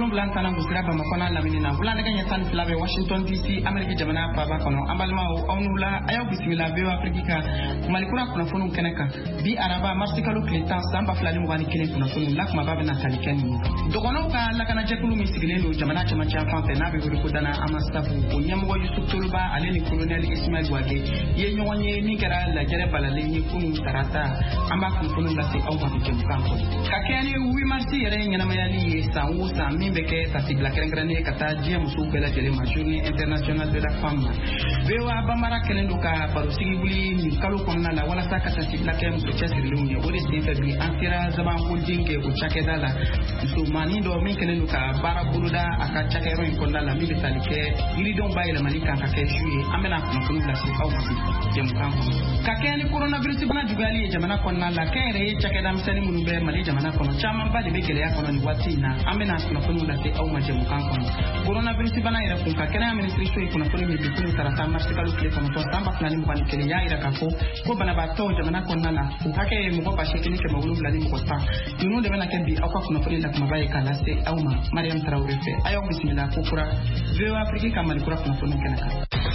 wolonwula tan busira Bamako na lamini na wula nega nyatan filabe Washington DC America jamana pa ba kono ambalma onula ayo bismillah be Afrika malikura kuna funu keneka bi araba marsikalo Clinton samba fulani mwani kene kuna funu lak mababe na talikeni dogono ka lakana jekulu misigilelo jamana chama cha fante na be ko dana amastafu onyamgo Yusuf Tuluba aleni colonel Ismail Wage ye nyonye ni kera la jere balale ni kunu tarata amba funu la se awba ke mukampo kakeni 8 mars yere ngena mayali yesa usa mimbeke tasibla kerengrane kata dia musu bela jele ma journée internationale de la femme bewa bamara kelendo ka parosigi buli ni kalo konna la wala saka tasibla ke musu chesirluni wori sinfa bi antira zaman ko dinge ko chakedala so mani do min kelendo ka bara buluda aka chakero en konna la mi talike iri don bayela malika ka ke juye amena ko kunu la se aw jam kan kakeni coronavirus bana jugali jamana konna la kere chakeda msani munube mali jamana kono chama ba de bekele ya kono ni watina amena ko kunu la se aw jam kan kono coronavirus bana ira kun kakena ya ministry so ikuna kono mi bikunu tarata marsikalo kile kono to samba fulani mbani kele ya ira kafo ko bana ba to jamana konna la ukake muko ba shekini ke mawulu fulani muko ta tunu de bana kebi akwa kuna kono la kuma baye kala se aw Mariam Traoré fe ayo bismillah ko kura Veo Afrika kama ni kura kuna kono kenaka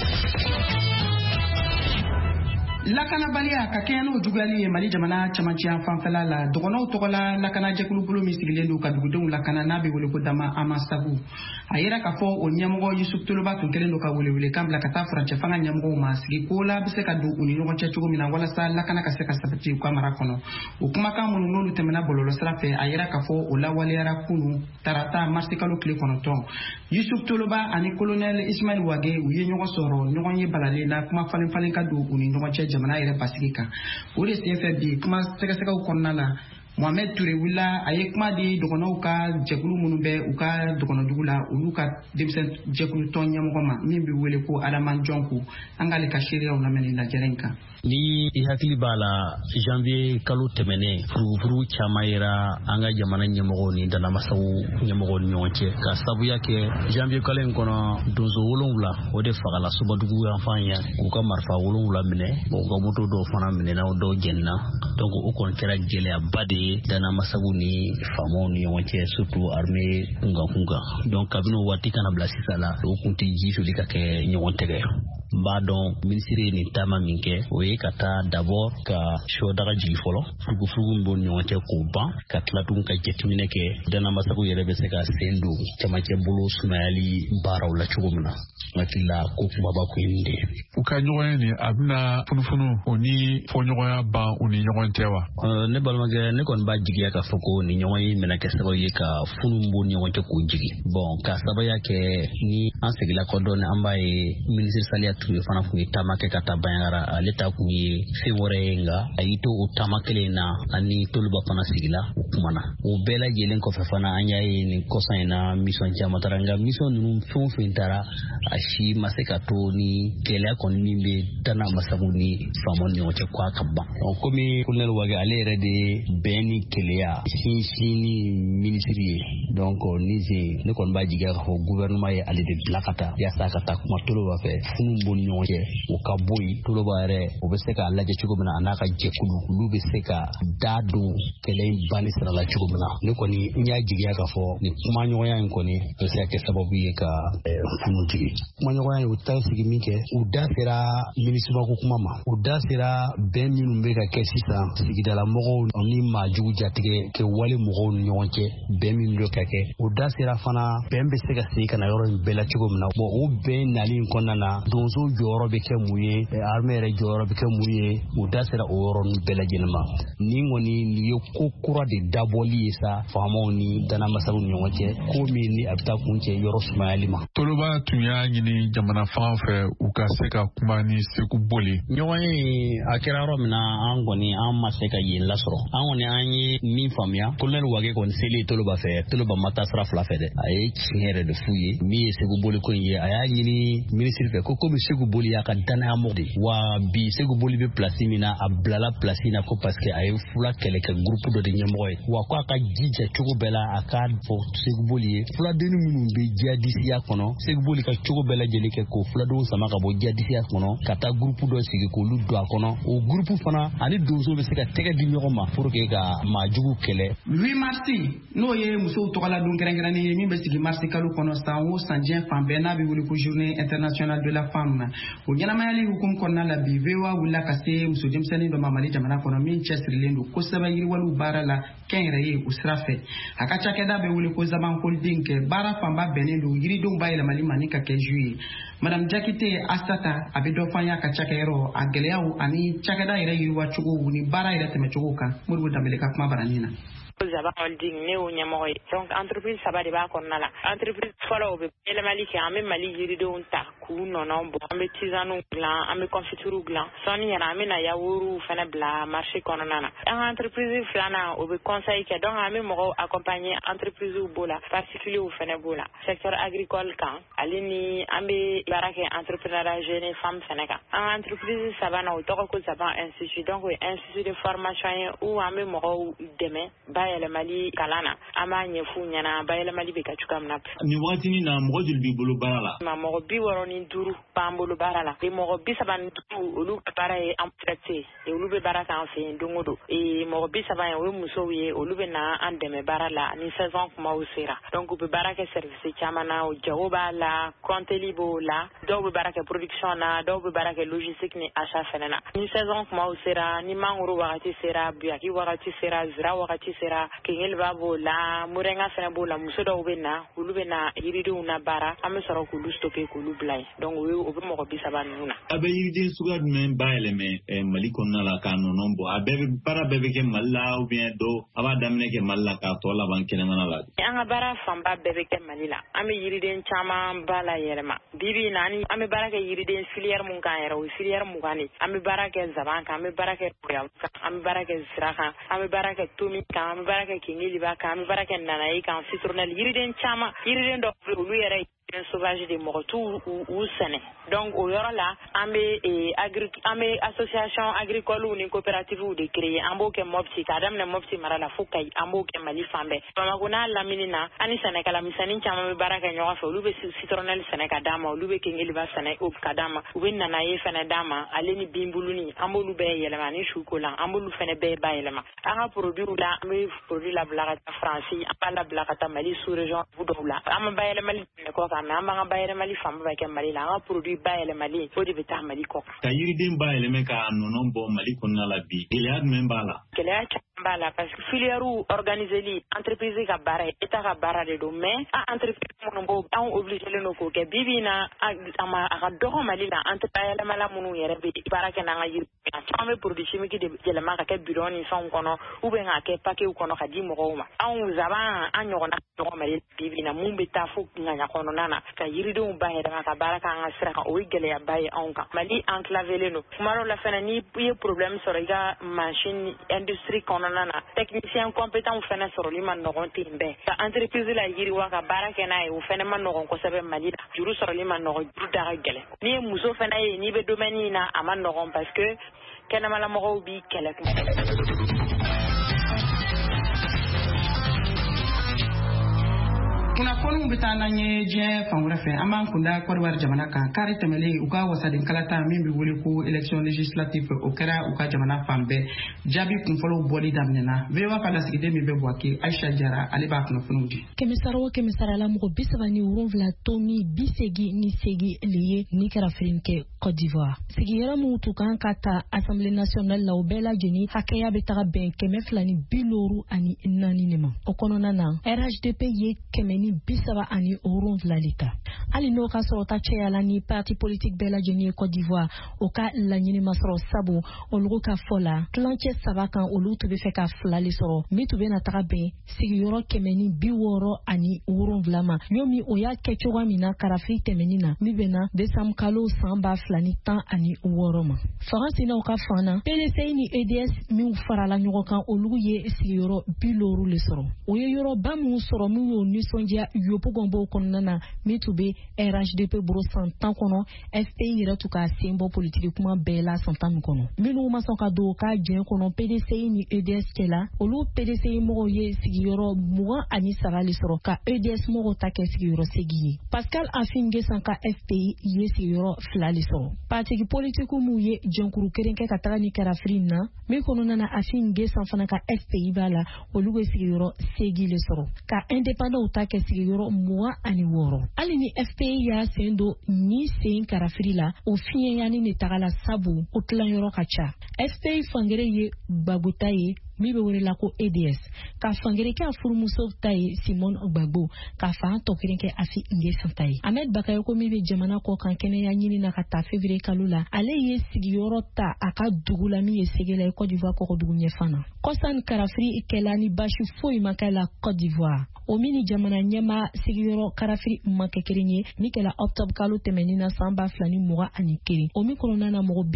lakana balia kakeno jugali mali jamana chamachia fanfala la dogono tokola lakana jekulu bulu misigilendo kadugudon lakana nabe wole ko dama amasabu ayira kafo onyamogo Yusuf Tuluba tunkelendo ka wole kambla kata franche fanga nyamogo masigi kola biseka du unino ko chechugo mina wala sa lakana kaseka sabati kwa marakono ukuma ka mununu temena bololo srafe ayira kafo ola wale ara kunu tarata marsikalo kle kono ton Yusuf Tuluba ani colonel Ismail Wage uye nyogo soro nyogo ye balale na kuma falen ka du unino ko jamana ire pasikika uri CFB kuma seka ukonna la Mohamed Touré wula aye kuma di dogono ka jekulu munube uka dogono dugula uluka debsen jekulu tonya mugoma mimbi wele ko Adaman Jonku angale ka shiri au nameni la jerenka ni ihakili bala janvier kalu temene furu chamaira anga jamana nyemogo ni dana masawu nyemogo nyonche ka sabu yake janvier kalen kono donzo wolongula ode fagala subadugu afanya uka marfa wolongula mine bongo moto do fana mine na do jenna donc ukon kera gele abade dana masawu ni famo ni nyonche surtout armée kunga donc kabino watika na blasisa la ukunti jisu likake nyontege badon ministre ni tama minke oye kata d'abord ka shodaga jigi folo fugu mbon nyonte ko ban ka tlatun ka jetimine ke dana masaku yere be se ka sendu chamache bulu sumayali baraw la chugumna matilla ko baba ko inde uka nyoyeni abna funufunu oni fonyoya ba oni nyontewa ne balmage ne kon ba jigi ka foko ni nyoyi mena ke sabo ye ka funu mbon nyonte ko jigi bon ka sabaya ke ni ansegila ko don ambaye ministre salia tu fana fu tamake kata bayara leta ku feworenga ayito utamakele na ani tuluba fana sigila ukumana o bela jelen ko fana anyaye ni kosa na mission jama taranga mission num fonfo intara ashi maseka to ni kele akoni be dana masabuni famoni oche kwa kaba komi kunel wage alere de beni kelea sini ministry donc nize ne kon ba jiga ko gouvernement ya ale de blakata ya sakata kuma tuluba fe funu nyonje ukaboyi tuluba re obeseka alaje chugumna anaka jekulu lube seka dadu kele bani sala la chugumna ne ko ni nya jiga ka fo ni kuma nyoya en ko ni to se ke sababu ye ka funu jigi kuma nyoya utai sigi minke udafira ministre ko kuma ma udafira ben minu mbeka kesisa sigidala mogo oni majugu jatige ke wale mogo nyonje ben minu kake udafira fana ben be seka sika na yoro bela chugumna bo o ben nali konna na donzo joro be ke muye armere joro be ke muye udasira oron bela jinma ni ngoni ni kokura de daboli sa famoni dana masaru nyonche ko mi ni abta kunche yoro smalima toloba tunya nyini jamana fanfe ukaseka kumani seku boli nyoni akira romna angoni amma seka yin lasro angoni anyi mi famia kolel wage kon seli toloba fe toloba matasra fla fede ay chinere de fuye mi seku boli ko yi aya nyini ministre fe ko komi Sékou Boli y'a ka danaya mɔgɔ de wa bi Sékou Boli bɛ place min na a bilala place in na ko parce que a ye fula kɛlɛ kɛ groupe dɔ de ɲɛmɔgɔ ye wa ko a ka jija cogo bɛɛ la a ka fɔ Sékou Boli ye fuladenni minnu bɛ djihadisiya kɔnɔ Sékou Boli ka cogo bɛɛ lajɛlen kɛ k'o fuladenw sama ka bɔ djihadisiya kɔnɔ ka taa groupe dɔ sigi k'olu don a kɔnɔ o groupe fana ani donso bɛ se ka tɛgɛ di ɲɔgɔn ma pour que ka maajugu kɛlɛ 8 mars n'o ye musow tɔgɔladon kɛrɛnkɛrɛnnen ye min bɛ sigi mars kalo kɔnɔ san o san diɲɛ fan bɛɛ n'a bɛ wele ko journée internationale de la femme na o ɲɛnamayali hukumu kɔnɔna la bi VOA wulila ka se muso denmisɛnnin dɔ ma Mali jamana kɔnɔ min cɛsirilen don kosɛbɛ yiriwaliw baara la kɛnyɛrɛ ye o sira fɛ a ka cakɛda bɛ wele ko Zaban Holding kɛ baara fanba bɛnnen don yiridenw bayɛlɛmali ma ni ka kɛ ju ye Madame Jakite Asata a bɛ dɔ fɔ an y'a ka cakɛyɔrɔ a gɛlɛyaw ani cakɛda yɛrɛ yiriwacogo ni baara yɛrɛ tɛmɛcogo kan Modibo Dambele ka kuma baranin na. Zaban Holding ne y'o ɲɛmɔgɔ ye donc entreprise saba de b'a kɔnɔna la entreprise fɔlɔ o bɛ yɛlɛmali kɛ an bɛ Mali yiridenw ta k'u nɔnɔ bɔ an bɛ tisaniw dilan an bɛ confitures dilan sɔɔni yɛrɛ an bɛ na yaourts fana bila marché kɔnɔna na an ka entreprise filanan o bɛ conseil kɛ donc an bɛ mɔgɔw accompagner entreprises b'o la particuliers fana b'o la secteur agricole kan ale ni an bɛ baara kɛ entrepreneuriat jeune femme fana kan an ka entreprise sabanan o tɔgɔ ko Zaban Institute donc o ye institut de formation ye où an bɛ mɔgɔw dɛmɛ bayɛlɛmali kalan na an b'a ɲɛf'u ɲɛna bayɛlɛmali bɛ kɛ cogoya min na. Nin wagati na mɔgɔ joli b'i bolo baara la? Mɔgɔ 65 b'an bolo baara la. Mɔgɔ 35 olu ka baara ye en traité olu bɛ baara k'an fɛ yen don o don. Mɔgɔ 30 ye o ye musow ye olu bɛ na an dɛmɛ baara la ni saison kumaw sera. Donc u bɛ baara kɛ service caman na o jago b'a la compteli b'o la dɔw bɛ baara kɛ production na dɔw bɛ baara kɛ logistique ni achat fɛnɛ na. Ni saison kumaw sera ni mangoro wagati sera buyaki wagati sera zira wagati sera Kengeliba b'o la Morenga fɛnɛ b'o la muso dɔw bɛ na olu bɛ na yiridenw na baara an bɛ sɔrɔ k'olu stopper k'olu bila yen donc o bɛ mɔgɔ 30 ninnu na. A bɛ yiriden suguya jumɛn bayɛlɛmɛ Mali kɔnɔna la k'a nɔnɔ bɔ a bɛɛ bɛ baara bɛɛ bɛ kɛ Mali la ou bien dɔ a b'a daminɛ kɛ Mali la k'a tɔ laban kɛnɛmana la. An ka baara fanba bɛɛ bɛ kɛ Mali la an bɛ yiriden caman ba la yɛlɛma bibi na an bɛ baara kɛ yiriden filière mun kan yɛrɛ o ye filière 20 de an bɛ baara kɛ zaban kan an bɛ baara kɛ koya kan an bɛ baara kɛ zira kan an bɛ baara kɛ tomi kan an bɛ baara kɛ Kengeliba kan an bɛ baara kɛ nanaye kan citronnelle yiriden caman yiriden dɔ olu yɛrɛ sauvage de mɔgɔ t'u u sɛnɛ donc o yɔrɔ la an bɛ association agricole ni coopératives de créer an b'o kɛ Mopti k'a daminɛ Mopti mara la fo Kayi an b'o kɛ Mali fan bɛɛ Bamako n'a lamini na an ni sɛnɛkɛla misɛnnin caman bɛ baara kɛ ɲɔgɔn fɛ olu bɛ citronnelle sɛnɛ ka d'a ma olu bɛ Kengeliba sɛnɛ ka d'a ma u bɛ nanaye fɛnɛ d'a ma ale ni binbuluni an b'olu bɛɛ yɛlɛma ni sukolan an b'olu fɛnɛ bɛɛ bayɛlɛma an ka produits la an bɛ produit labila ka taa Faransi an b'a labila ka taa Mali sous région dɔw la an ma bayɛlɛmali kɔ kan mais an b'an ka bayɛlɛmali fanba bɛ kɛ Mali la an ka produit bayɛlɛmali o de bɛ taa Mali kɔ ka yiriden bayɛlɛmɛ k'a nɔnɔ bɔ Mali kɔnɔna la bi gɛlɛya jumɛn b'a la? Gɛlɛya caman b'a la parce que filière organiseli entreprise ka baara ye état ka baara de don mais an entreprise minnu b'o an obligelen don k'o kɛ bibi na a ka dɔgɔ Mali la an tɛ bayɛlɛmala minnu yɛrɛ bɛ baara kɛ n'an ka yiri caman bɛ produit chimique de yɛlɛma ka kɛ bidon ni fɛnw kɔnɔ ou bien k'a kɛ paquet kɔnɔ ka di mɔgɔw ma anw zaban an ɲɔgɔnna dɔgɔ Mali bibi na mun bɛ taa fo ŋaɲa kɔnɔna na ka yiridenw bayɛlɛma ka baara k'an ka sira kan o ye gɛlɛyaba ye anw kan Mali enclavelen don kuma dɔw la fɛnɛ n'i ye problème sɔrɔ i ka machine industrie kɔnɔna na technicien compétent fɛnɛ sɔrɔli ma nɔgɔn ten bɛɛ ka entreprise la yiriwa ka baara kɛ n'a ye o fɛnɛ ma nɔgɔn kosɛbɛ Mali la juru sɔrɔli ma nɔgɔn juru da ka gɛlɛn n'i ye muso fɛnɛ ye n'i bɛ domaine in na a ma nɔgɔn parce que kɛnɛmala mɔgɔw b'i kɛlɛ kunnafoniw bɛ taa n'an ye diɲɛ fan wɛrɛ fɛ an b'an kunda Côte d'Ivoire jamana kan kari tɛmɛlen u ka wasaden kalata min bɛ wele ko élection législative o kɛra u ka jamana fan bɛɛ jaabi kunfɔlɔw bɔli daminɛna VOA ka lasigiden min bɛ Buwake Aisha Jara ale b'a kunnafoniw di. Kɛmɛsara o kɛmɛsara la mɔgɔ 37 toni 88 le ye ni kɛra firin kɛ Côte d'Ivoire. Sigiyɔrɔ minnu tun kan ka ta Assemblée nationale la o bɛɛ lajɛlen hakɛya bɛ taga bɛn 254 ne ma. O kɔnɔna na RHDP ye 137 ta. Hali n'o ka sɔrɔ ta cɛyala ni parti politique bɛɛ lajɛlen ye Côte d'Ivoire o ka laɲini ma sɔrɔ sabu olu ka fɔ la tilancɛ 3 kan olu tun bɛ fɛ ka 2 le sɔrɔ min tun bɛ na taga bɛn sigiyɔrɔ 167 ma y'o min o y'a kɛ cogoya min na karafi tɛmɛnin na min bɛ na décembre kalo san 2016 ma. Fanga sinaw ka fan na PDC ni EDS min farala ɲɔgɔn kan olu ye sigiyɔrɔ 60 le sɔrɔ. O ye yɔrɔba min sɔrɔ min y'o nisɔndiya media yopogombo konana mitube RHDP bro santan kono FPI yɛrɛ tu ka sembo politique kuma bela santan kono minu ma son ka do ka jɛn kono PDC ni EDS kela olu PDC mo ye sigiyɔrɔ mugan ani sarali sɔrɔ ka EDS mo ta kɛ sigiyɔrɔ segi Pascal Afinge sanka FPI ye sigiyɔrɔ filali sɔrɔ parti politique mu ye jɛnkuru keren kɛ ka taga ni karafri na mi kono nana Afinge san fana ka FPI bala olu be sigiyɔrɔ segi le sɔrɔ ka indépendant ta kɛ sigiyɔrɔ mugan ani wɔɔrɔ ali ni FPI ya sendo ni sen karafri la o fiɲɛ yani ne tagala sabu o tilan yɔrɔ ka ca FPI fangere ye Gbagota ye mi be wele la ko EDS ka fangere kɛ a furumuso ta ye Simon Gbagbo ka fan tɔkelen kɛ Afi Nge Santa ye Ahmed Bakayoko mi be jamana kɔ kan kɛnɛya ɲini na ka taa février kalo la ale ye sigiyɔrɔ ta a ka dugu la mi ye segela Côte d'Ivoire kɔkɔdugu ɲɛfana kɔsan karafri kɛla ni bashi foyi ma kɛ la Côte d'Ivoire o mini jamana ɲɛma sigiyɔrɔ karafri ma kɛ kelen ye mi kɛla octobre kalo tɛmɛnin na san 2021 o mi kɔnɔna na mɔgɔ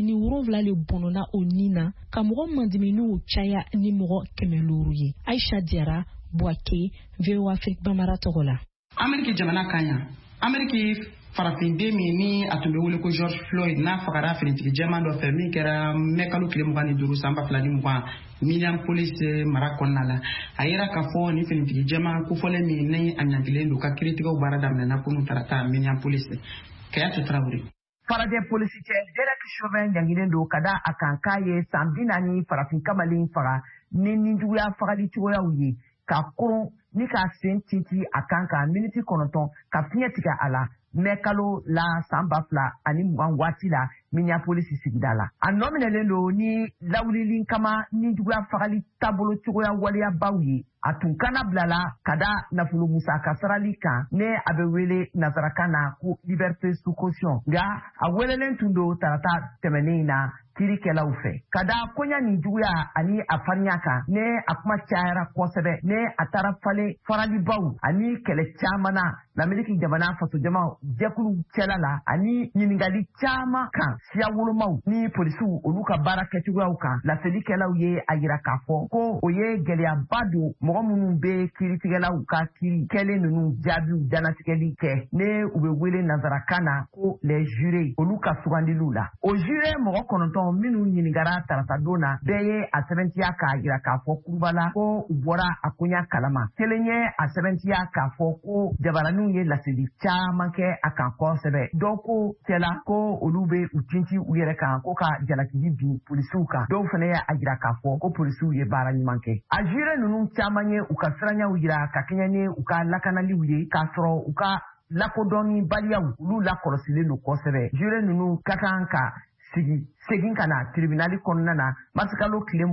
87 le bɔnɔna o ni na ka mɔgɔ mandiminiw caya ni mɔgɔ 500 ye Aisha Diara Boake VOA Afrique Bamara tɔgɔ la Ameriki jamana kanya Ameriki farafinde min ni a tun bɛ wele ko George Floyd n'a fagara finitigi jɛman dɔ fɛ min kɛra mɛkalo 25 san 2020 Minneapolis mara kɔnɔna la a yera k'a fɔ ni finitigi jɛman kofɔlen min ni a ɲagilen don ka kiiritigɛw baara daminɛna kunu tarata Minneapolis Kayatu Traoré Farajɛ polisi cɛ Derek Chauvin ɲagilen don ka da a kan k'a ye san 40 farafin kamalen faga ni ninjuguya fagali cogoyaw ye ka koron ni ka sen tinti a kan ka miniti 9 ka fiɲɛ tigɛ a la mɛkalo la san 2020 waati la Minneapolis sigida la a nɔminɛlen don ni lawulili kama ninjuguya fagali taabolo cogoya waleyabaw ye a tun kana bilala ka da nafolo musaka sarali kan ne a bɛ wele nazarakan na ko liberté sous caution nka a welelen tun don tarata tɛmɛnen na kiirikɛlaw fɛ ka da koɲa ninjuguya ani a farinya kan ne a kuma cayara kosɛbɛ ne a taara falen faralibaw ani kɛlɛ caman na l'Amérique jamana fasojama jɛkulu cɛla la ani ɲiningali caman kan siya wolomaw ni polisiw olu ka baara kɛcogoyaw kan laselikɛlaw ye a yira k'a fɔ ko o ye gɛlɛyaba don mɔgɔ minnu bɛ kiiritigɛlaw ka kiiri kɛlen ninnu jaabiw danatigɛli kɛ ne u bɛ wele nazarakan na ko les jurés olu ka sugandiliw la o juré mɔgɔ 9 minnu ɲiningara tarata don na bɛɛ ye a sɛbɛntiya k'a yira k'a fɔ kurubala ko u bɔra a koɲa kalama kelen ye a sɛbɛntiya k'a fɔ ko jabaraninw ye laseli caman kɛ a kan kosɛbɛ dɔw ko cɛla ko olu bɛ u tinti u yɛrɛ kan ko ka jalakili bin polisiw kan dɔw fana ye a yira k'a fɔ ko polisiw ye baara ɲuman kɛ a jure ninnu caman ye u ka siranyaw yira ka kɛɲɛ ni u ka lakanaliw ye k'a sɔrɔ u ka lakodɔnni baliyaw olu lakɔlɔsilen don kosɛbɛ jure ninnu ka kan ka segin ka na tribunali kɔnɔna na marsikalo tile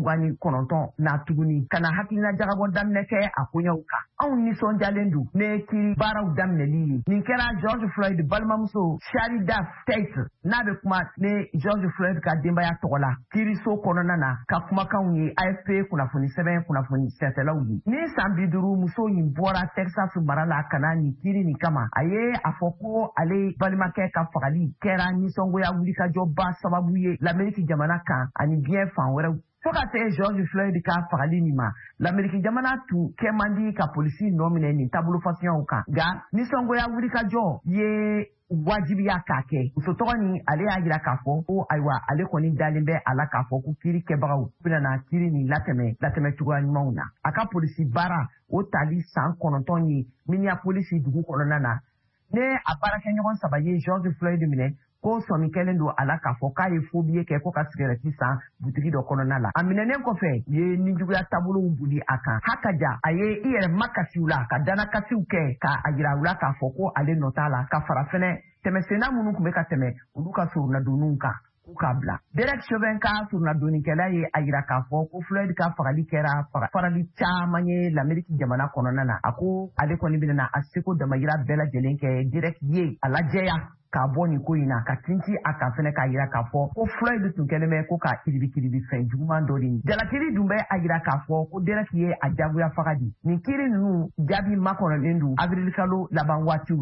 29 na tuguni ka na hakilina jagabɔ daminɛ kɛ a koɲɛw kan anw nisɔndiyalen don ne kiiri baaraw daminɛli ye nin kɛra George Floyd balimamuso Shari Daff Tate n'a bɛ kuma ne George Floyd ka denbaya tɔgɔ la kiiriso kɔnɔna na ka kumakanw ye AFP kunnafoni sɛbɛn kunnafoni sɛtɛlaw ye ni san 50 muso in bɔra Texas mara la ka na nin kiiri nin kama a ye a fɔ ko ale balimakɛ ka fagali kɛra nisɔngoya wulikajɔba sababu ye l'Amérique jamana kan ani biɲɛ fan wɛrɛw fo ka se George Floyd ka fagali nin ma l'Amérique jamana tun kɛ man di ka polisi nɔ minɛ nin taabolo fasiyaw kan nka nisɔngoya wulikajɔ ye wajibiya k'a kɛ muso tɔgɔ nin ale y'a jira k'a fɔ ko ayiwa ale kɔni dalen bɛ a la k'a fɔ ko kiiri kɛbagaw bɛna kiiri nin latɛmɛ cogoya ɲumanw na a ka polisi baara o tali san 9 ye Minneapolis dugu kɔnɔna na ne a baarakɛɲɔgɔn 3 ye George Floyd minɛ ko sɔmi kɛlen don a la k'a fɔ k'a ye fobiye kɛ ko ka sigarɛti san butigi dɔ kɔnɔna la a minɛnen kɔfɛ ye ninjuguya taabolow boli a kan hakaja a ye i yɛrɛ makasiw la ka danakasiw kɛ k'a yira u la k'a fɔ ko ale nɔ t'a la ka fara fɛnɛ tɛmɛsenna minnu tun bɛ ka tɛmɛ olu ka surunadonninw kan k'u k'a bila Derek Chauvin ka surunadonnikɛla ye a yira k'a fɔ ko Floyd ka fagali kɛra farali caman ye l'Amérique jamana kɔnɔna na a ko ale kɔni bɛna a seko damayira bɛɛ lajɛlen kɛ Derek ye a lajɛya k'a bɔ nin ko in na ka tinti a kan fɛnɛ k'a yira k'a fɔ ko Floyd tun kɛlen bɛ ko ka kiribikiribi fɛn juguman dɔ de jalakiri dun bɛ a yira k'a fɔ ko Derek ye a jagoya faga di nin kiiri ninnu jaabi makɔnɔlen don avril kalo laban waatiw la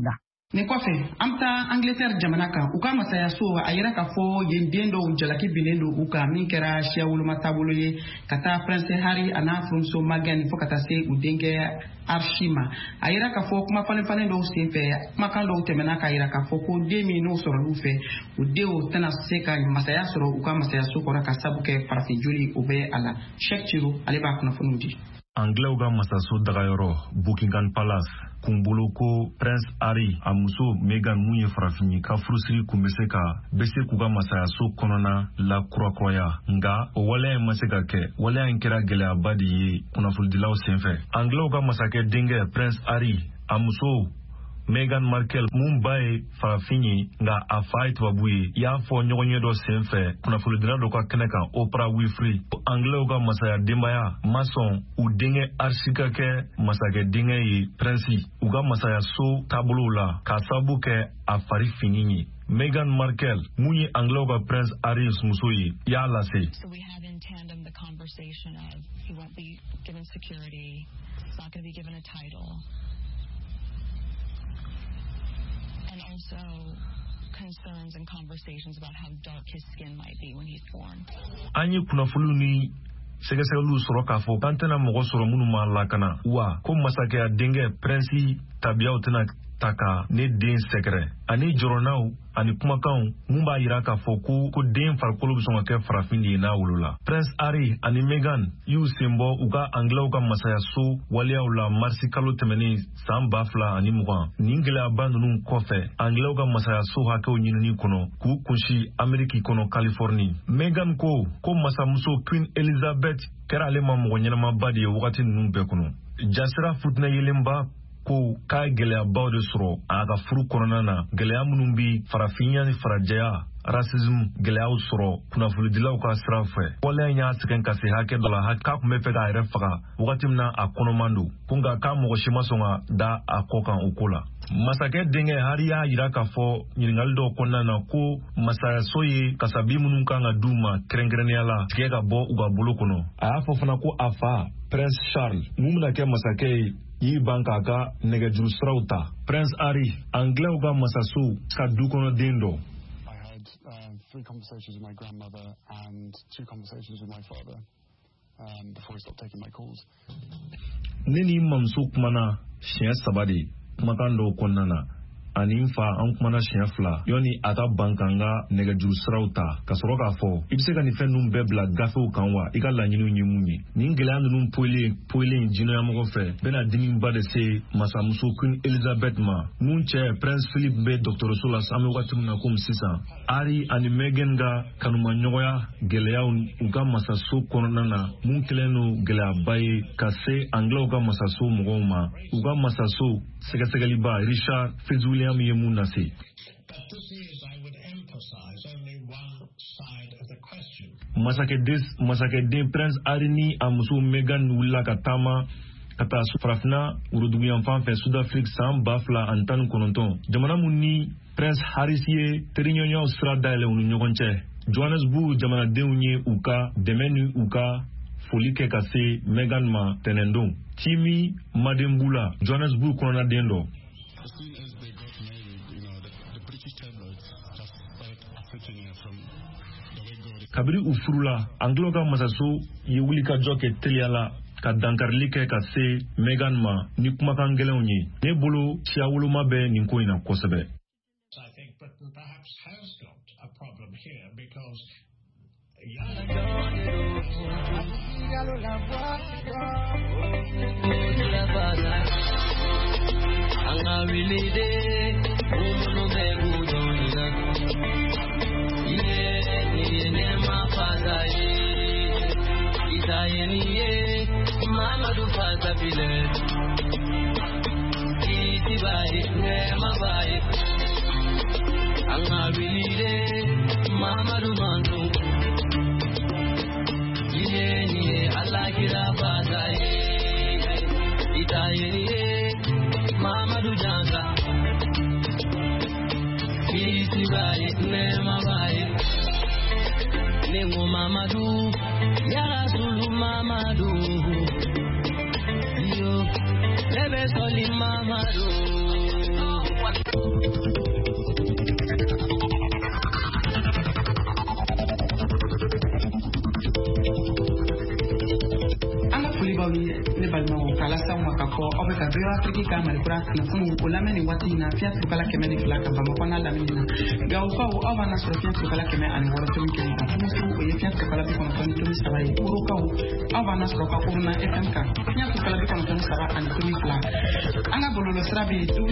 ne kɔfɛ an bɛ taa Angleterre jamana kan u ka masayaso a yira k'a fɔ yen den dɔw jalaki binnen don u kan min kɛra siya woloma taabolo ye ka taa Prince Harry a n'a furumuso Meghan fo ka taa se u denkɛ Archie ma a yira k'a fɔ kuma falen dɔw senfɛ kumakan dɔw tɛmɛna k'a yira k'a fɔ ko den min n'o sɔrɔlu fɛ u denw tɛna se ka masaya sɔrɔ u ka masayaso kɔrɔ ka sabu kɛ farafin joli o bɛ a la Cheikh Chiro ale b'a kunnafoniw di. Anglais ka masaso dagayɔrɔ Buckingham Palace kumbolo ko Prince Harry a muso Meghan mun ye farafin ye ka furusiri kun bɛ se k'u ka masayaso kɔnɔna la kurakuraya nga o waleya in ma se ka kɛ waleya in kɛra gɛlɛyaba de ye kunnafonidilaw senfɛ. Anglais ka masakɛ denkɛ Prince Harry a muso Meghan Markle mun ba ye farafin ye nga a fa ye tubabu ye y'a fɔ ɲɔgɔn ye dɔ senfɛ kunnafonidila dɔ ka kɛnɛ kan Oprah Winfrey. Anglais ka masaya denbaya ma sɔn u denkɛ Archie ka kɛ masakɛ denkɛ ye Prince u ka masaya so taabolo la ka sababu kɛ a fari fini ye. Meghan Markle mun ye Anglais ka Prince Harry muso ye y'a lase. So we have in tandem the conversation of he won't be given security, he's not going to be given a title. And also concerns and conversations about how dark his skin might be when he's born. Anyi kunafulu ni sɛgɛsɛgɛliw sɔrɔ k'a fɔ k'an tɛna mɔgɔ sɔrɔ minnu ma lakana wa ko masakɛya denkɛ Prince tabiyaw tɛna ta ka ne den sɛgɛrɛ ani jɔrɔnaw ani kumakanw mun b'a yira k'a fɔ ko den farikolo bɛ sɔn ka kɛ farafin de ye n'a wolola. Prince Harry ani Meghan y'u sen bɔ u ka Anglais ka masayaso waleyaw la marisi kalo tɛmɛnen san 2020. Nin gɛlɛyaba ninnu kɔfɛ Anglais ka masayaso hakɛw ɲinini kɔnɔ k'u kunsi Ameriki kɔnɔ Californie. Meghan ko masamuso Queen Elizabeth kɛra ale ma mɔgɔ ɲɛnamaba de ye wagati ninnu bɛɛ kɔnɔ. Jasira futinɛ yelenba ko k'a gɛlɛyabaw de sɔrɔ a ka furu kɔnɔna na gɛlɛya minnu bi farafinya ni farajɛya racism gɛlɛyaw sɔrɔ kunnafonidilaw ka sira fɛ. Waleya y'a sɛgɛn ka se hakɛ dɔ la k'a kun bɛ fɛ k'a yɛrɛ faga wagati min na a kɔnɔman don ko nka k'a mɔgɔ si ma sɔn ka da a kɔ kan o ko la. Masakɛ denkɛ Harry y'a yira k'a fɔ ɲininkali dɔw kɔnɔna na ko masayaso ye kasabi minnu kan ka d'u ma kɛrɛnkɛrɛnnenya la tigɛ ka bɔ u ka bolo kɔnɔ. A y'a fɔ fana ko a fa Prince Charles mun bɛna kɛ masakɛ ye y'i ban k'a ka nɛgɛjuru siraw ta. Prince Harry Anglais ka masaso ka du kɔnɔ den dɔ. I had 3 conversations with my grandmother and 2 conversations with my father before he stopped taking my calls. Ne ni mamuso kumana siɲɛ 3 de kumakan dɔw kɔnɔna na ani n fa an kumana siɲɛ 2 yɔni a ka ban k'an ka nɛgɛjuru siraw ta ka sɔrɔ k'a fɔ i bɛ se ka nin fɛn ninnu bɛɛ bila gafew kan wa i ka laɲiniw ye mun ye. Nin gɛlɛya ninnu poyilen jinɛyamɔgɔ fɛ bɛna dimiba de se masamuso Queen Elizabeth ma mun cɛ Prince Philip bɛ dɔgɔtɔrɔso la an bɛ wagati min na komi sisan. Harry ani Meghan ka kanumaɲɔgɔnya gɛlɛyaw u ka masaso kɔnɔna na mun kɛlen don gɛlɛyaba ye ka se Anglais ka masaso mɔgɔw ma u ka masaso sɛgɛsɛgɛliba Richard Fitzwilliam ye mun lase. Masakɛden Prince Harry ni a muso Meghan wulila ka taama ka taa farafina woroduguyan fan fɛ Sud-Afrique san 2019. Jamana mun ni Prince Harry ye teriɲɔgɔnyaw sira dayɛlɛ u ni ɲɔgɔn cɛ. Johannesburg jamanadenw ye u ka dɛmɛ ni u ka foli kɛ ka se Meghan ma tɛnɛndon. Timi Madembula Johannesburg kɔnɔnaden dɔ. Kabiri u furula Anglais ka masaso ye wuli ka jɔ kɛ teliya la ka dankarili kɛ ka se Meghan ma ni kumakan gɛlɛnw ye. Ne bolo siya woloma bɛ nin ko in na kosɛbɛ. Mamadou, ya Zulu Mamadou, yo, Bebe Soli Mamadou. ne balima kala samu ka ko obe ka biwa Afrika malikura na funu ulameni wati na fiat kala kemeni flaka ba makona la minina ga ufa o ava na so fiat kala keme ani woro to mikeni ka musu o fiat kala bi kono to mi sabai uru ka ava na so ka kuruna FMK fiat kala bi kono to sabai ani to mi flaka anga bolo srabi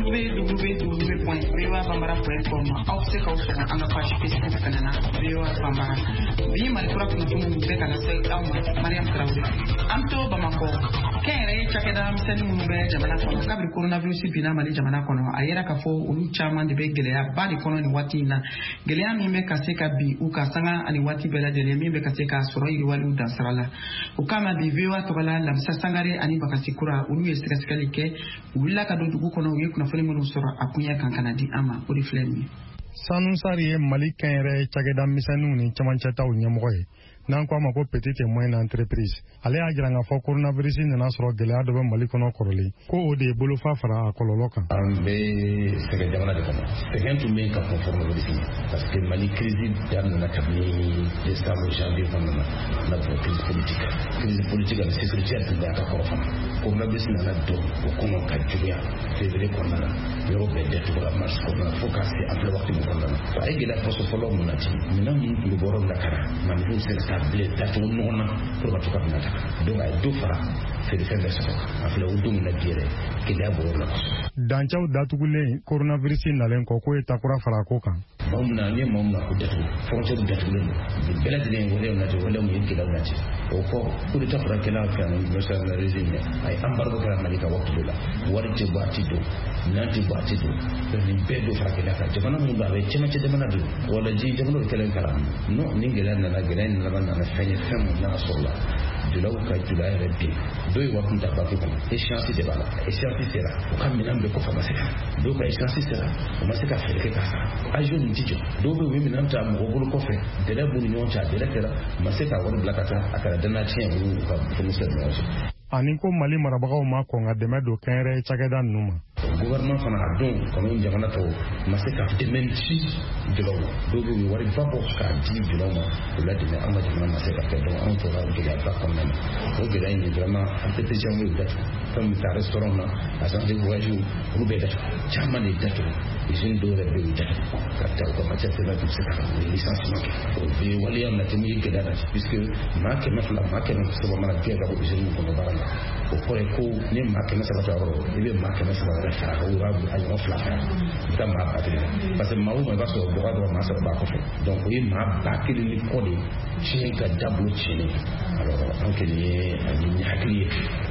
www.viwabambara.com au se ka uso anga page Facebook kana viwa bambara bi malikura kuna funu be kana sai au Mariam Traoré amto bamako kere chakeda mseni mumbe jamana kono kabri coronavirus bina mali jamana kono ayera kafo ulu chama de begeleya badi kono ni wati na geleya mimbe kaseka bi uka sanga ani wati bela de mimbe kaseka soro iri walu dasarala ukama bivewa tokala la msasangare ani bakasikura ulu yesika sikalike willa kadodugu kono uye kuna foni mulu soro akunya kankana di ama uri flemi Sanu Sari Mali kere chakeda misenu ni chamanchata unyamoye nan ko ma ko petite et moyenne entreprise ale a jira nga fo coronavirus ni na soro gele ado be Mali kono koroli ko o de bolo fa fara akololo kan ambe sege jamana de kono sege to me ka conforme with it parce que Mali crise dan na kabni décembre janvier kono na crise politique et sécurité de la ko coronavirus na do ko kono ka juya février kono na yo be de to la marche kono focus ample wakti kono na ay gela poso folo mo nati minam ngi borom la kara man fu ble datu nona pour ba tuka na taka donc ay do fara c'est de faire ça afle wudu na dire ke da bo la danchaw datu gule coronavirus na len ko takura fara ko kan mamna ne mamna ko datu frontière datu len bela de ngole na to wala mu yake da na ci o ko ko ta fara kala kan no sa na régime ay embargo kala malika waktu la warje ba ti do nanti ba ti do ni bedo fara kala ka jamana mu ba be cema ci jamana do wala ji jamana kala kala no ni ngela na gelen na na fanya femu na sola dulaw ka dulay rabbi doy wakun ta bafi ko échéance de bala échéance sera o kam minam be ko fa masika do ka échéance sera o masika fere ka sa ajo ni tijo do be wi minam ta mo gol ko fe de la bu ni on ta de la tera masika wor blakata akara dana tien wu ka fournisseur no ani ko Mali marabagaw ma ko nga deme do kere chageda numa gouvernement fana don kono jamana to masika dementi de lo do be wari fabo ka di de lo ma la de na amma jamana masika ka don on to la de la ba comme même o de la ni vraiment en fait jamu da comme ta restaurant na asan de voyage ou be da chama ni da to isin do re be da ka ta ko ma cha se la tout ça licenciement o be wali am na temi ke da puisque ma ke na fla ma ke na so ma na ke ga ko isin ko ba o kore ko ne ma ke na sa ta ro ibe ma ke na sa ra fa o ra a yo fla fa da ma ba te parce que ma o ma ba so bo ga do ma sa ba ko fe donc oui ma ba ke ni ko de chi ga double chi ni alors anke ni hakli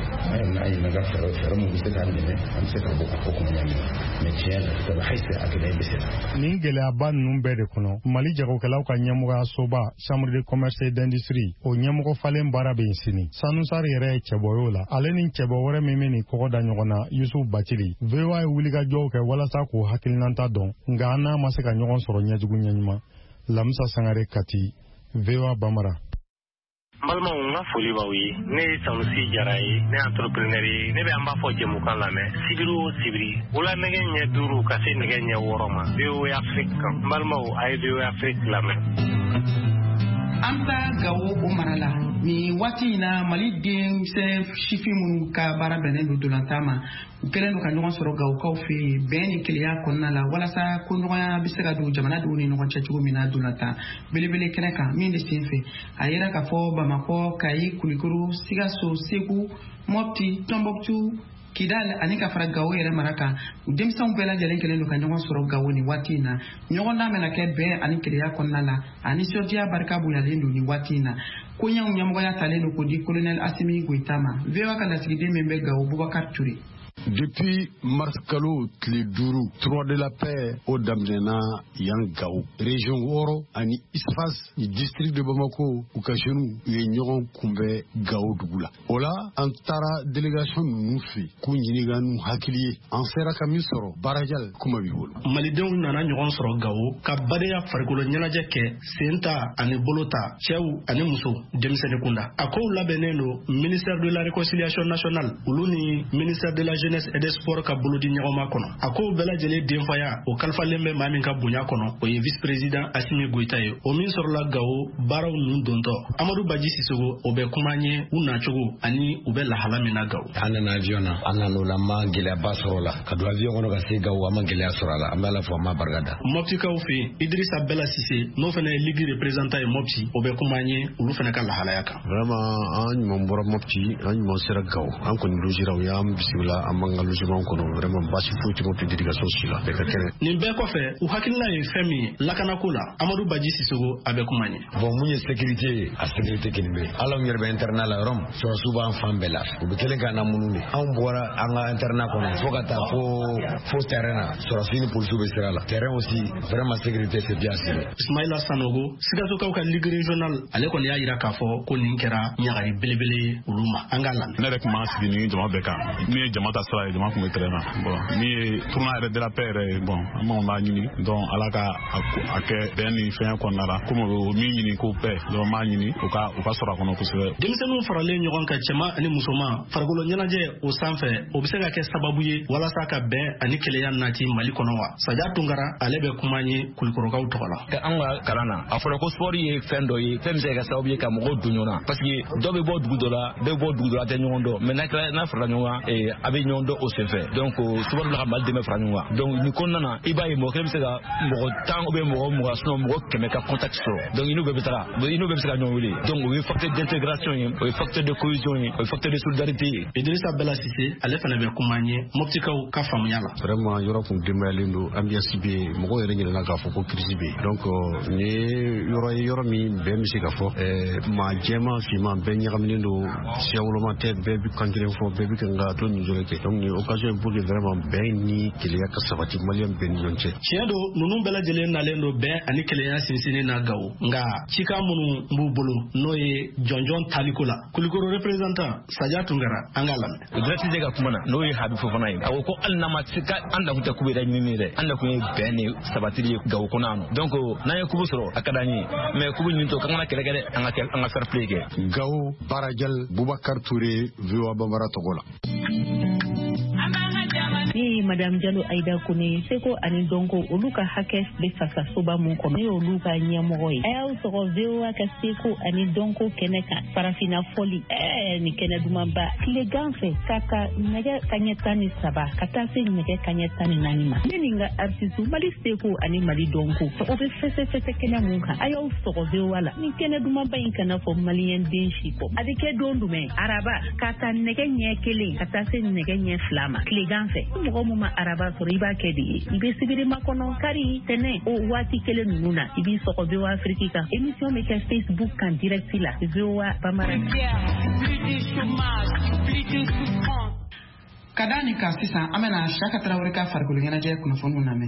na ay na ga fere mo bisa kan ne am se ka bo ko ko nyami me tiel to la haise akida bisa ni gele aban numbe de kono Mali jago kala ka nyamuga soba chambre de commerce et d'industrie o nyamugo falen barabe sini Sanu Sari yere cheboyola aleni chebo wore memeni ko da nyogona Yusuf Bachili vewa wuliga joke wala sa ko hakilnanta don ngana maseka nyogon soro nyajugu nyanyima lamsa sangare kati vewa bamara balma nga foli ba wi ne Sanusi Jaraye ne entrepreneur ne be amba fo jemu kan la me sibiri wala nege nya duru ka se nege nya woroma be o Afrika balma o ay be o Afrika la me amta gawo umarala ni wati na Mali den se shifi mun ka bara benen do dolantama kelen ka nyɔgɔn sɔrɔ gawo kaw fe bɛn ni keleya kɔnɔna la walasa ko ɲɔgɔnya bɛ se ka don jamana dɔw ni ɲɔgɔn cɛ cogo min na dolanta belebele kɛnɛ kan min de sen fɛ a yera k'a fɔ Bamakɔ Kayi Kulikoro Sikaso Segu Mopti Tombouctou Kidal ani ka fara gawo yɛrɛ mara kan denmisɛnw bɛɛ lajɛlen kelen don ka ɲɔgɔn sɔrɔ gawo ni waati in na ɲɔgɔn dan bɛna kɛ bɛn ani keleya kɔnɔna la ani nisɔndiya barika bonyalen don ni waati in na koɲɛw ɲɛmɔgɔya talen don k'o di colonel Asimi Goïta ma VOA ka lasigiden min bɛ gawo Boubacar Touré. Depuis mars kalo tile 5 trois de la paix au Damdena Yangaou région Woro ani Isfas ni district de Bamako ou Kachenu ye ɲɔgɔn kunbɛ Gao dugu la o la an taara délégation ninnu fɛ k'u ɲininka n'u hakili ye an sera ka min sɔrɔ Barajal kuma b'i bolo malidenw nana ɲɔgɔn sɔrɔ Gao ka badenya farikolo ɲɛnajɛ kɛ sen ta ani bolo ta cɛw ani muso denmisɛnnin kunda a kow labɛnnen don ministère de la réconciliation nationale olu ni ministère de la jeunesse jeunesse et des sports ka bolodi ɲɔgɔnma kɔnɔ a ko bɛɛ lajɛlen denfaya o kalifalen bɛ maa min ka bonya kɔnɔ o ye vice président Assimi Goïta ye o min sɔrɔla Gao baaraw ninnu dontɔ Amadou Badji Sissogo o bɛ kuma ɲɛ u nacogo ani u bɛ lahala min na Gao. An nana avion na an nana o la ma gɛlɛyaba sɔrɔ la ka don avion kɔnɔ ka se Gao an ma gɛlɛya sɔrɔ a la an bɛ Ala fo an ma barika da. Moptikaw fɛ yen Idrissa Bella Cissé n'o fana ye ligue représentant ye Mopti o bɛ kuma ɲɛ olu fana ka lahalaya kan. Vraiment an ɲuman bɔra Mopti an ɲuman sera Gao an kɔni logera u y'an bisimila an b'an ka logement kɔnɔ vraiment basi foyi tɛ Mopti délégation si la bɛɛ ka kɛnɛ. Nin bɛɛ kɔfɛ u hakilina ye fɛn min ye lakanako la Amadou Badji Sissogo a bɛ kuma ɲɛ. Bon mun ye sécurité ye a sécurité kelen bɛ ala min yɛrɛ bɛ internat la yɔrɔ min sɔrɔsiw b'an fan bɛɛ la u bɛ kelen k'an na munnu de anw bɔra an ka internat kɔnɔ fo ka taa fo terrain na sɔrɔsiw ni policiers bɛ sira la terrain aussi vraiment sécurité c'est bien assuré. Ismaïla Sanogo Sikasokaw ka ligue régionale ale kɔni y'a yira k'a fɔ ko nin kɛra ɲagari belebele ye olu ma an ka lamɛn. Ne yɛrɛ tun b'an sigi ni jama bɛɛ kan min ye jama ta sira ye jama tun bɛ terrain na bon min ye tournoi yɛrɛ de la paix yɛrɛ ye bon an b'an b'a ɲini donc ala ka a kɛ bɛn ni fɛn kɔnɔna la komi o min ɲini ko paix donc m'a ɲini u ka sɔrɔ a kɔnɔ kosɛbɛ. Denmisɛnninw faralen ɲɔgɔn kan cɛman ani musoman farikolo ɲɛnajɛ o sanfɛ o bɛ se ka kɛ sababu ye walasa ka bɛn ani kɛlɛya nati Mali kɔnɔ wa Sadia Tunkara ale bɛ kuma ye Kulikorokaw tɔgɔ la. An ka kalan na a fɔra ko sport ye fɛn dɔ ye fɛn bɛ se ka kɛ sababu ye ka mɔgɔw don ɲɔgɔn na parce que dɔ bɛ bɔ dugu dɔ la bɛɛ bɛ bɔ dugu dɔ la a tɛ ɲɔgɔn dɔn mais n'a farala ɲɔgɔn kan a bɛ ɲɔgɔn dɔn o senfɛ donc sport la ka Mali dɛmɛ fara ɲɔgɔn kan donc nin kɔnɔna na i b'a ye mɔgɔ kelen bɛ se ka mɔgɔ 10 ou bien mɔgɔ 20 sinon mɔgɔ 100 ka contact sɔrɔ donc i n'u bɛɛ bɛ se ka ɲɔgɔn wele donc o ye facteur d'intégration ye o ye facteur de cohésion ye o ye facteur de solidarité ye. Idrissa Bella Cissé ale fana bɛ kuma ye Moptikaw ka faamuya la. Vraiment yɔrɔ kun denbayalen don ambiance bɛ yen mɔgɔw yɛrɛ ɲinɛna k'a fɔ ko crise bɛ yen donc nin ye yɔrɔ ye yɔrɔ min bɛɛ bɛ se ka fɔ maa jɛman finman bɛɛ ɲagaminen don siya woloma tɛ bɛɛ bɛ kan kelen fɔ bɛɛ bɛ kan ka to nin kɛ donc nin occasion ye pour que vraiment bɛn ni keleya ka sabati maliyɛn bɛɛ ni ɲɔgɔn cɛ. Tiɲɛ don ninnu bɛɛ lajɛlen nalen don bɛn ani keleya sinsinni na Gao nka cikan minnu b'u bolo n'o ye jɔnjɔn taliko la Kulikoro représentant Sadia Tunkara an ka lamɛn. Direct ka kuma na n'o ye Habi Fofana ye a ko hali n'a ma se ka an da kun tɛ kube yɛrɛ ɲini dɛ an da kun ye bɛn ni sabatili ye Gao kɔnɔ yan donc n'an ye kubu sɔrɔ a ka d'an ye mais kubu ɲini to k'an kana kɛlɛ kɛ dɛ an ka fair play kɛ. Gao Barajal Boubacar Touré VOA Bambara tɔgɔ la. Ni Madame Diallo Aïda Kone seko ani donko olu ka hakɛ bɛ fasasoba mun kɔnɔ ne olu ka ɲɛmɔgɔ ye a y'aw sɔrɔ VOA ka seko ani donko kɛnɛ kan farafina fɔli ni kɛnɛ dumanba tile ganfɛ ka nɛgɛ kaɲɛ 17 ka taa se nɛgɛ kaɲɛ 14 ma ne nin ka artiste Mali seko ani Mali donko o bɛ fɛsɛfɛsɛ kɛnɛ mun kan a y'aw sɔrɔ VOA la ni kɛnɛ dumanba in kana fɔ maliyɛn den si kɔ a bɛ kɛ don jumɛn araba ka taa nɛgɛ ɲɛ 1 ka taa se nɛgɛ ɲɛ 2 ma tile ganfɛ mɔgɔ mun ma araba sɔrɔ i b'a kɛ de ye i bɛ sibirima kɔnɔ kari tɛnɛ o waati kelen ninnu na i b'i sɔgɔ VOA Afrique kan émission bɛ kɛ Facebook kan direct la VOA Bambara. Ka da nin kan sisan an bɛna Siyaka Tarawele ka farikolo ɲɛnajɛ kunnafoniw lamɛn.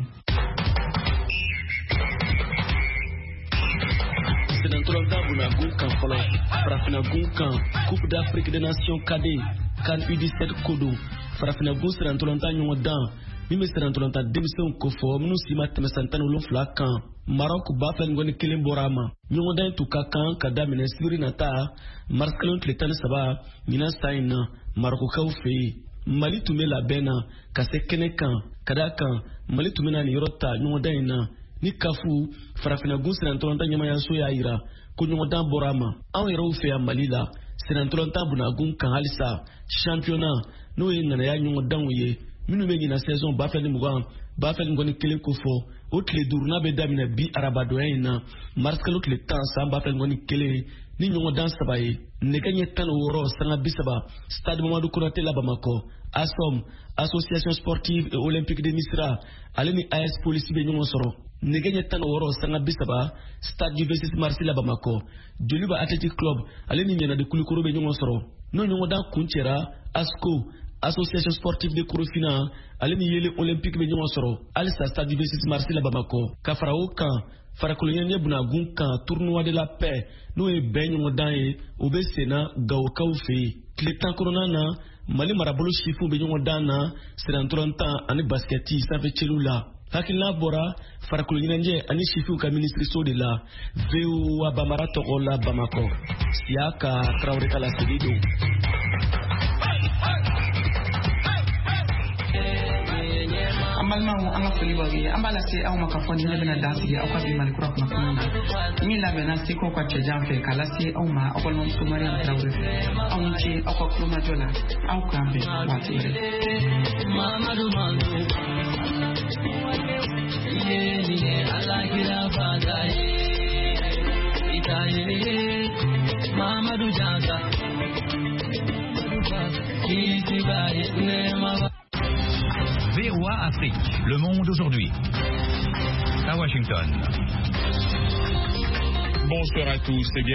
Sénatolanta Bunagun kan fɔlɔ Farafinagun kan Coupe d'Afrique des Nations cadet CAN U17 Kodo Farafinagun Sénatolanta ɲɔgɔn dan min bɛ Sénatolanta denmisɛnw ko fɔ minnu si ma tɛmɛ san 17 kan Maroc ba fila ni kelen bɔra a ma ɲɔgɔn dan tun ka kan ka daminɛ sibiri nata mars kelen tile 13 ɲinan san in na Marocains fɛ yen Mali tun bɛ labɛn na ka se kɛnɛ kan ka d'a kan Mali tun bɛna nin yɔrɔ ta ɲɔgɔn dan in na ni kafu Farafinagun Sénatolanta ɲɛmayaso y'a yira ko ɲɔgɔn dan bɔra a ma anw yɛrɛw fɛ yan Mali la Sénatolanta Bunagun kan halisa championnat n'o ye ŋanaya ɲɔgɔn danw ye minnu bɛ ɲina saison 2020 2021 ko fɔ o tile 5 n'a bɛ daminɛ bi arabadonya in na mars kalo tile 10 san 2021 ni ɲɔgɔn dan 3 ye nɛgɛ ɲɛ 16 sanga 30 stade Mamadou Konaté la Bamako ASOM Association Sportive et Olympique de Misra ale ni AS Police bɛ ɲɔgɔn sɔrɔ nɛgɛ ɲɛ 16 sanga 30 stade du 26 mars la Bamako Joliba Athletic Club ale ni Ɲana de Kulikoro bɛ ɲɔgɔn sɔrɔ no ɲɔgɔn dan kun cɛra ASCO Association Sportive de Korofina ale ni Yele Olympique bɛ ɲɔgɔn sɔrɔ halisa stade du 26 mars la Bamako ka fara o kan farikolo ɲɛnajɛ Bunagun kan tournoi de la paix n'o ye bɛn ɲɔgɔn dan ye o bɛ senna Gawokaw fɛ yen tile 10 kɔnɔna na Mali marabolo chifu bɛ ɲɔgɔn dan na Sénatolanta ani basketi sanfɛ cɛliw la hakilina bɔra farikolo ɲɛnajɛ ani chifu ka ministriso de la VOA Bambara tɔgɔ la Bamako Siyaka Tarawele ka laseli don. balmaw anga foli bawi ambala se aw makafoni ne bena dasi aw ka bi malikura kuna kuna ni la bena se ko kwa chejan fe kala se aw ma aw non so mari trawre aw nche aw ka kuma jola aw ka be watire mamadu mandu ye ni ala kira fadai itaye mamadu jaka VOA Afrique, le monde aujourd'hui. À Washington. Bonsoir à tous et bienvenue.